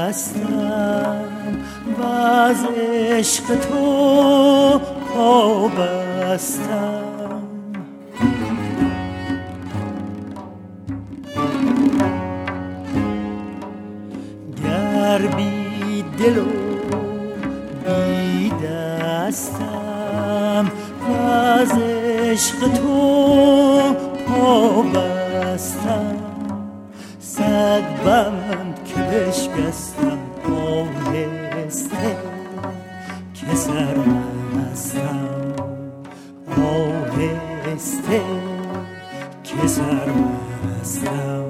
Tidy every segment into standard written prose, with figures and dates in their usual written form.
بستم و از عشق تو وابستم. گر بی دل و بی دستم و از عشق تو وابستم، صد بند که بشکستم آهسته که سرمستم، آهسته که سرمستم.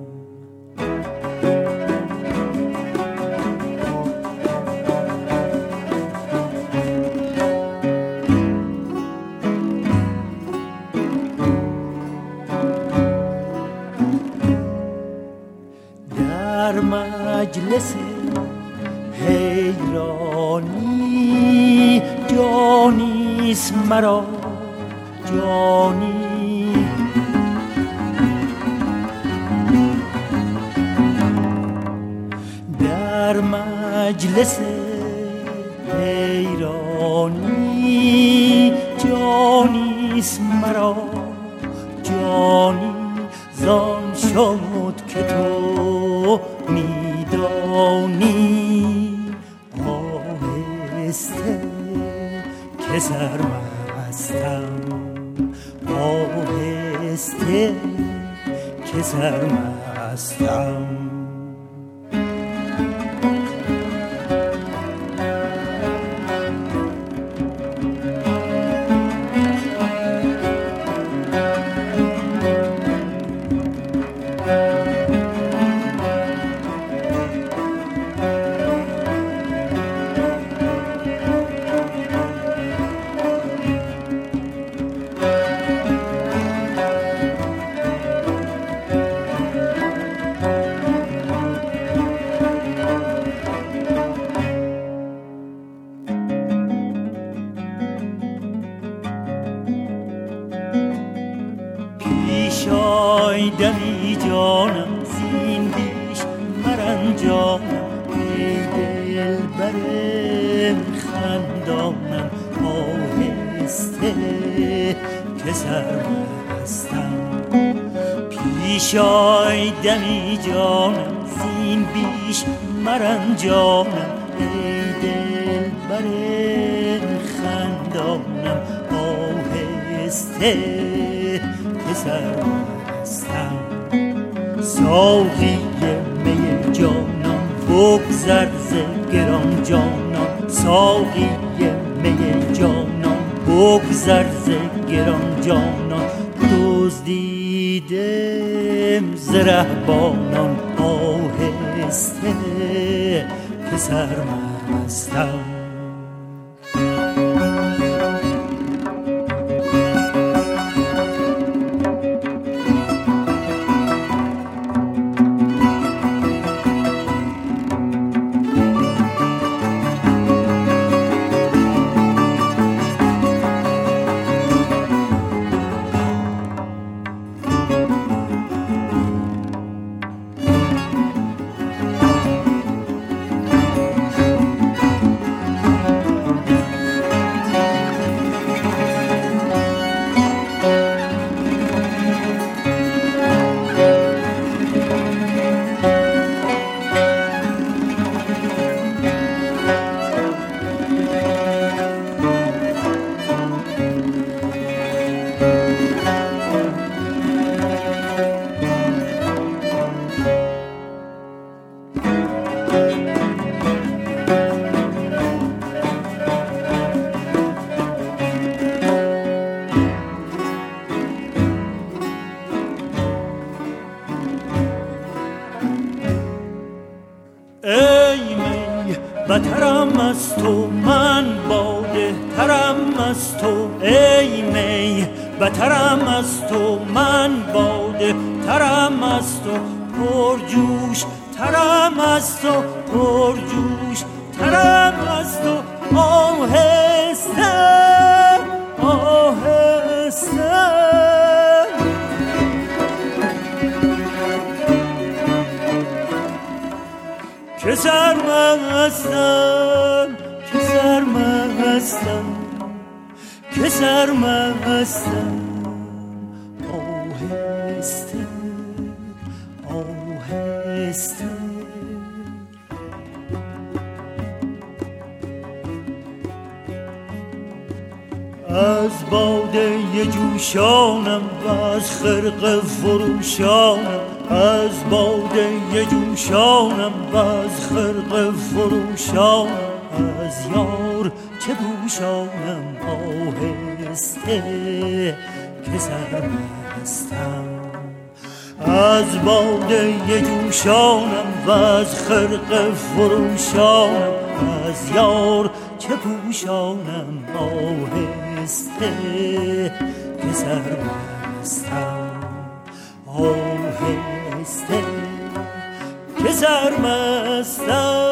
در مجلس حیرانی جانیست مرا جانی، در مجلس حیرانی جانیست مرا جانی، زان شد که تو میدانی آهسته که سرمستم، آهسته که سرمستم. دمی جانم زین بیش مرنجانم، ای دل برم خندانم آهسته که سرمستم. پیش آی دمی جانم زین بیش مرنجانم، ای دل برم خندانم آهسته که سرمستم. ساقی می جانم بگذر ز گران جانم، ساقی می جانم بگذر ز گران جانم، دزدیدم ز رهبانان آهسته که سرمستم. بترم از تو من باده ترم از تو، ای می بترم از تو من باده ترم از تو، پرجوش ترم از تو پرجوش ترم از تو، آهسته آهسته. که سرمستم که سرمستم که سرمستم آهسته آهسته از باده جوشانم و از خرقه فروشانم از باده جوشانم و از خرقه فروشانم از یار چه پوشانم آهسته که سرمستم از باده جوشانم و از خرقه فروشانم از یار چه پوشانم آهسته که سرمستم آهسته که سرمستم